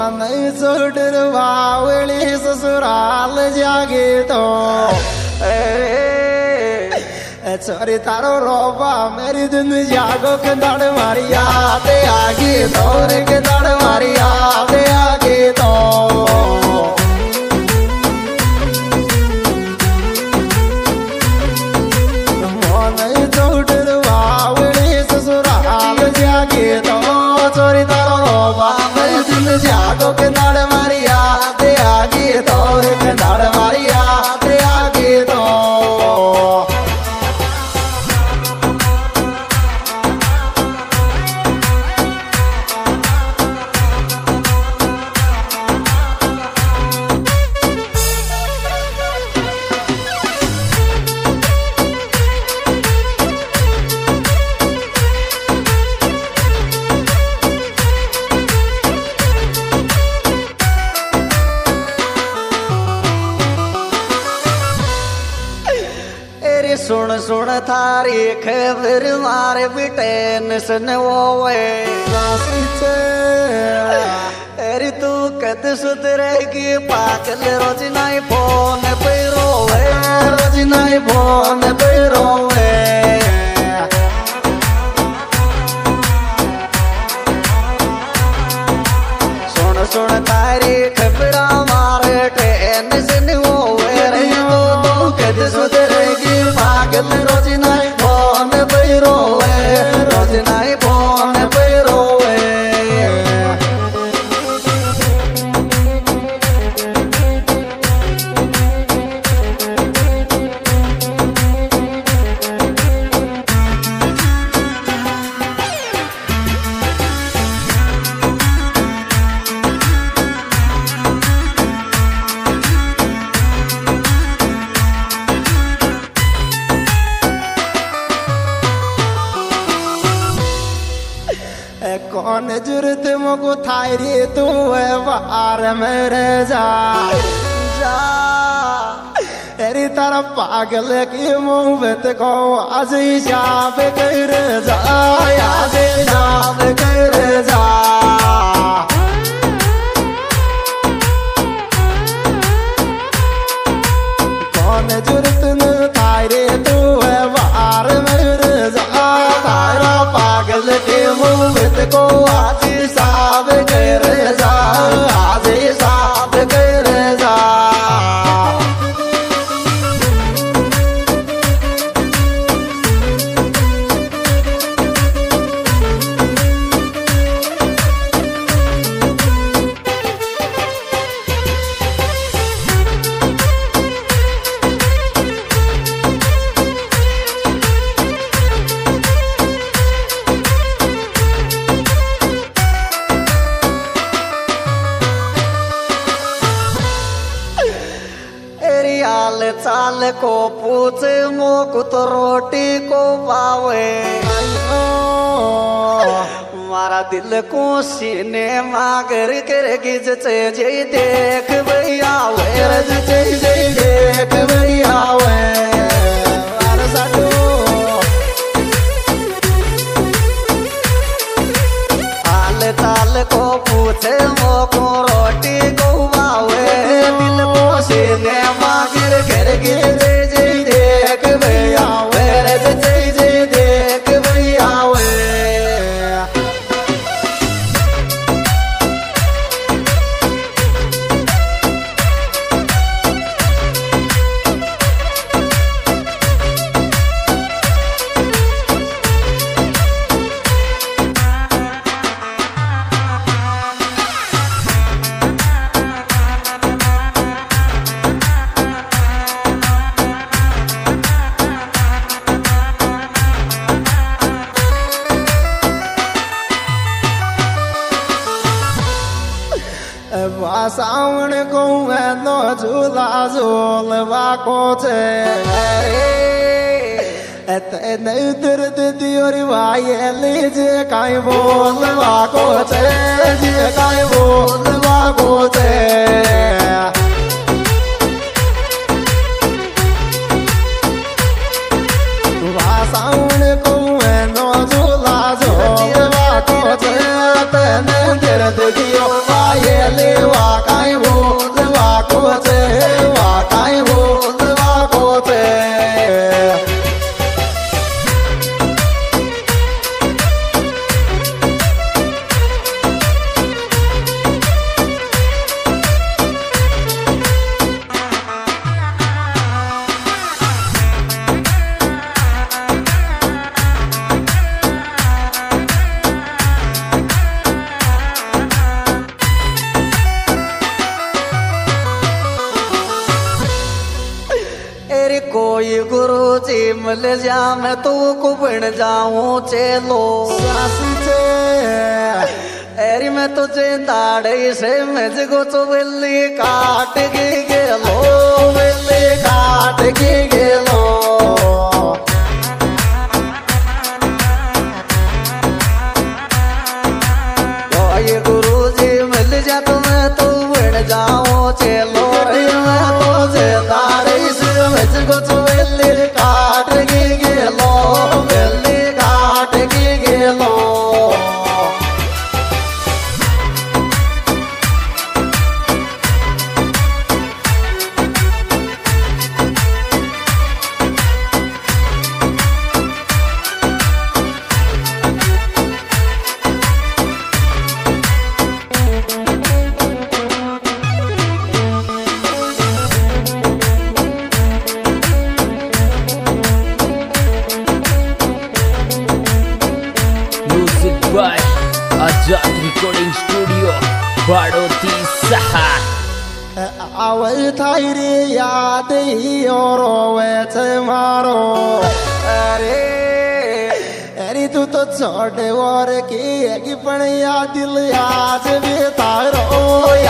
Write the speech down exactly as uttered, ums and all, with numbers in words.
नहीं छोड़वा वेली ससुराल जागे तो छोरी तारो रोबा मेरी दिन जागो के दड़ मारी याद आगे तोरे के दड़ मारी याद आगे तो नहीं छोड़वा वेली ससुराल जागे तो छोरी तारो रोबा मेरी दिन जागो के दड़ मारी याद आगे तोरे के दड़ मारी याद आगे तो सुन सुन थारी खबर मारे बिटेन सन वो वे अरे तू कद सुधरेगी पागल रोज नहीं फोन पे रोवे रोज नहीं फोन पे रोवे सुन सुन तारी खबर मारे टेंशन वो वे तू कद सुधरेगी पागल रोज नहीं फोन पे रोवे रोज नहीं फोन पे रोवे कौन जरूरत मुझको थारी तू है बार मेरे जा जा तेरी तरफ पागल की मोहब्बत को आज ही जाप कर जा आज ही जाप कर जा कौन जरूरत न थारी तू है बार मेरे जा तारा पागल की मोहब्बत को आज साफ कर जा आज साफ कर जा चाल को पूछ मोक तो रोटी को पावे मारा दिल को सीने मागर कर गिज जे देख भैया वे जे देख भैया वे हाल चाल को पूछे मोको रोटी को पावे दिल को सीने मागर कर गिज जे देख भैया वे जे जे देख भैया वे सावन को नो झूला झूलवा को नहीं दर्द दियोरी भाई लीजे काई बोलवा को जे काई बोलवा को सावन को नो झूला झूलवा को दर्द दियो भाई ये गुरु जी मिल जा मैं तो को बन जाऊं चेलो सासी चे एरी मैं तुझे दाढ़ी से मुझको तो बिल्ली काट के गेलो बिल्ली काट के गेलो ये गुरु जी मिल जा तो मैं तो बन जाऊं चेलो मैं तुझे दाढ़ी से मुझको तो बिल्ली काट के गेलो बिल्ली काट के गेलो by Azad Recording Studio Badoti Saha आवल थाई रे याद ही और वे मारो अरे अरे तू तो छोटे और की है कि पण याद दिल आज भी तारो